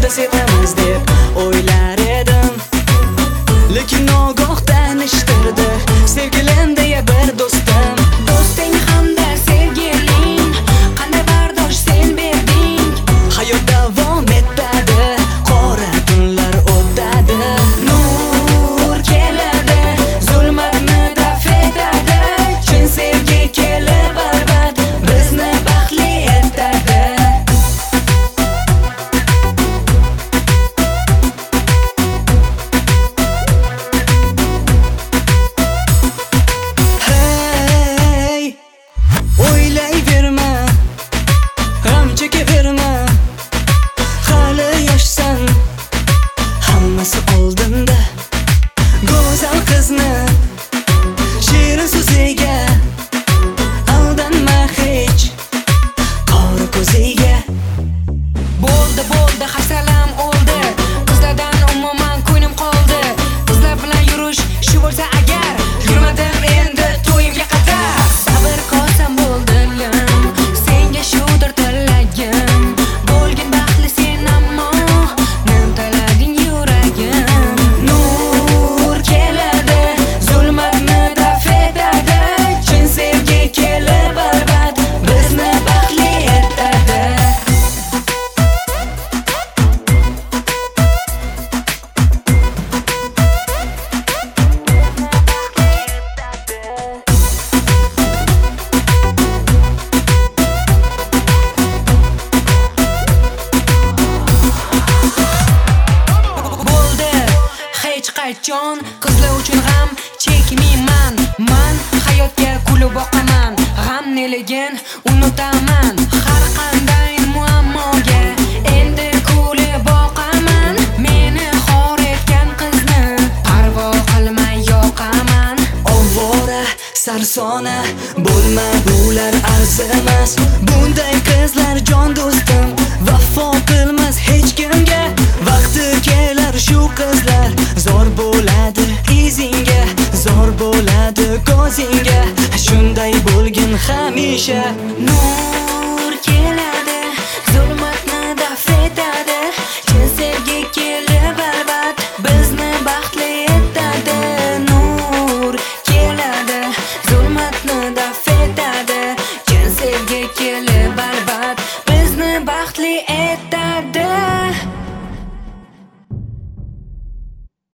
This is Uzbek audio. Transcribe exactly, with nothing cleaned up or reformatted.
juda sevamiz deb o'ylar edim, lekin ogoh tanishtirdi sevgilim deya bir do'stim. Do'sting hamda sevgiling, qanday bardosh sen berding. Hayot davom etadi, qora tunlar o'tadi. Nur keladi, zulmatni daf etadi. Chin sevgi kelib albat bizni baxtli etadi. Hey, o'ylayverma, g'am chekaverma. Hali yoshsan, hammasi oldinda. Go'zal qizni shirin so'ziga aldanma hech, qora ko'ziga. Bo'ldi bo'ldi hafsalam o'ldi, qizlardan umuman ko'nglim qoldi. Qizlar bilan yurish shu bo'lsa agar, yurmadim endi to'yimga qadar. Sabr qolsam bo'ldim, senga shudir tilagim. Bo'lgin baxtli sen ammo nim talading yuragim. Nur keladi, zulmatni daf etadi. Chin sevgi kelib albat bizni baxtli etadi. Bo'ldi hech qachon qizlar uchun g'am chekmayman. Man hayotga kulib boqaman, g'am neligin unutaman. Har qanday muammoga endi kulib boqaman. Meni xor etgan qizni parvo qilmay yoqaman. Ovora, sarsona bo'lma, bular arzimas. Bunday qizlar jon do'stim, vafo qilmas hech kimga. Vaqti kelar shu qizlar zor bo'ladi izingga, zor bo'ladi ko'zingga. Shunday bo'lgin hamisha. Nur